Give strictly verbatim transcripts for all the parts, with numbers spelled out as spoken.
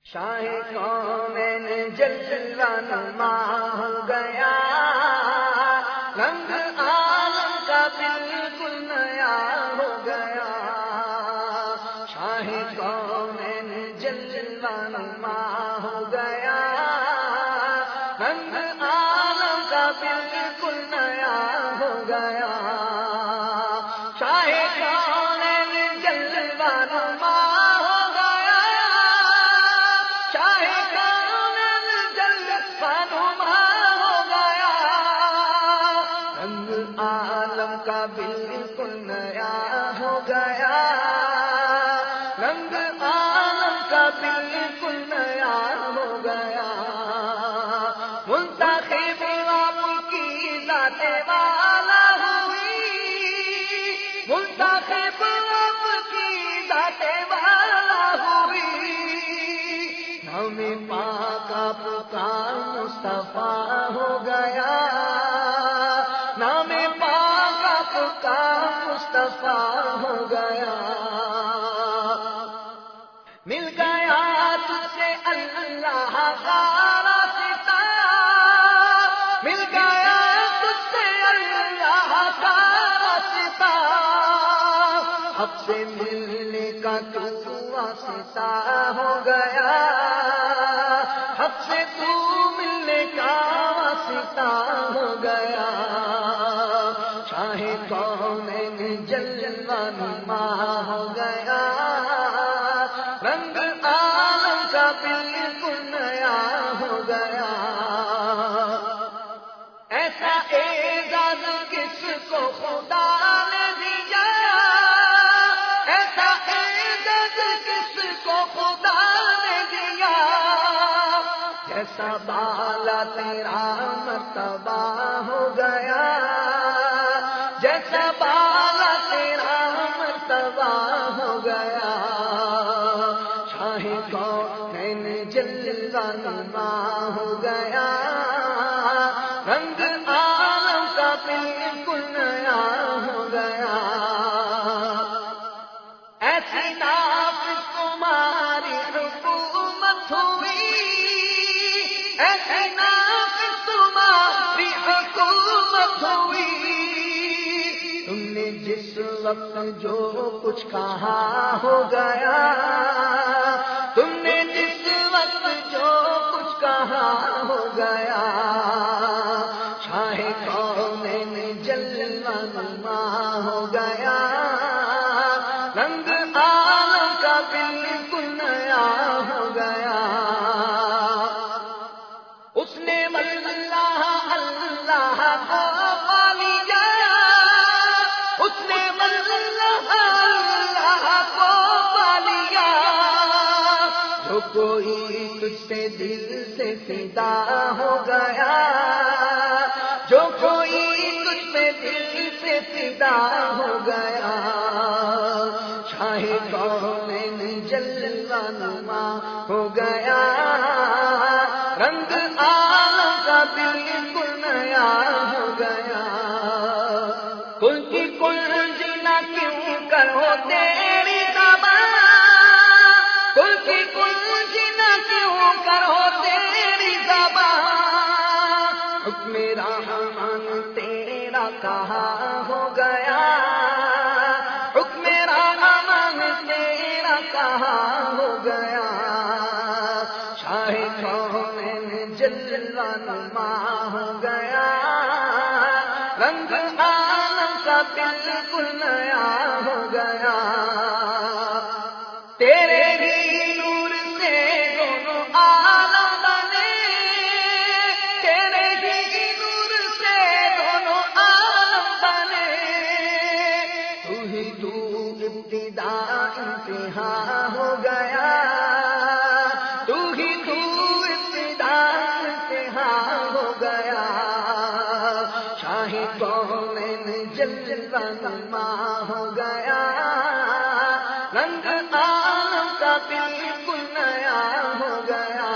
شاہ کونین جلوہ نما ہو گیا، رنگ عالم کا بالکل نیا ہو گیا۔ شاہ کونین جلوہ نما ہو گیا، رنگ عالم کا بالکل نیا ہو گیا۔ شاہ کونین جلوہ نما عالم کا بالکل نیا ہو گیا، رنگ عالم کا بالکل نیا ہو گیا۔ منتخب آپ کی ذات والا ہوئی، منتخب آپ کی ذات والا ہوئی۔ نام پاک آپ کا مصطفیٰ ہو گیا، نام پاک آپ کا مصطفیٰ ہو گیا۔ مل گیا تجھ سے اللہ کا راستہ، مل گیا تجھ سے اللہ کا راستہ۔ اب سے ملنے کا تو واسطہ ہو گیا، اب سے تو ملنے کا واسطہ ہو گیا۔ شاہ کونین جلوہ نما ہو گیا، رنگ عالم کا بالکل نیا ہو گیا۔ ایسا اعزاز کس کو خدا نے دیا، ایسا اعزاز کس کو خدا نے دیا۔ جیسا بالا تیرا مرتبہ ہو گیا، جیسا بالا تیرا مرتبہ ہو گیا۔ شاہ کونین جلوہ نما ہو گیا، رنگ عالم کا بالکل نیا ہو گیا۔ ایسی نافذ تمہاری حکومت ہوئی، ایسی نافذ تمہاری حکومت ہوئی۔ تم نے جس وقت جو کچھ کہا ہو گیا، تم نے جس وقت جو کچھ کہا ہو گیا۔ شاہ کونین جلوہ نما ہو گیا، رنگ عالم کا بالکل نیا ہو گیا۔ اس نے اللہ اللہ کو پا لیا، اس نے اللہ اللہ کو پا لیا۔ جو کوئی تجھ سے دل سے فدا ہو گیا، جو کوئی تجھ سے دل سے فدا ہو گیا۔ شاہ کونین جلوہ نما ہو گیا، رنگ عالم کا بالکل نیا ہو گیا۔ کل کی کل جنا کیوں کرو تیری زبان، کل کی کل جنا کیوں کرو تیری زبان۔ حکم رحمان تیرا کہاں ہو گیا، حکم رحمان تیرا کہاں ہو گیا۔ شاہ کونین جلوہ نما ہو گیا، رنگ عالم کا بالکل نیا ہو گیا۔ تیرے ہی نور سے دونوں عالم بنے، تیرے ہی نور سے دونوں عالم بنے۔ تو ہی تو ابتدا انتہا ہو گیا، تو ہی تو ابتدا انتہا ہو گیا۔ شاہ کونین جلوہ نما ہو گیا، رنگ عالم کا بالکل نیا ہو گیا۔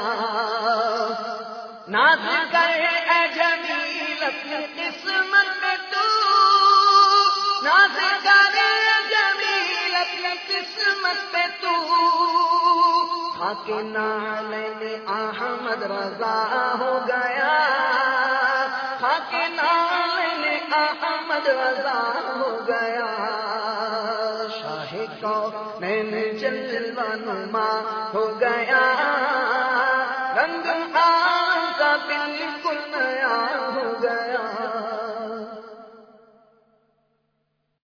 ناز کرے اے جمیل اپنی قسمت میں تو، ناز کرے جمیل اپنی قسمت پہ تو۔ خاک نعلین احمد رضا ہو گیا، خاک نعلین احمد رضا ہو گیا، شاہ کونین جلوہ نما ہو گیا،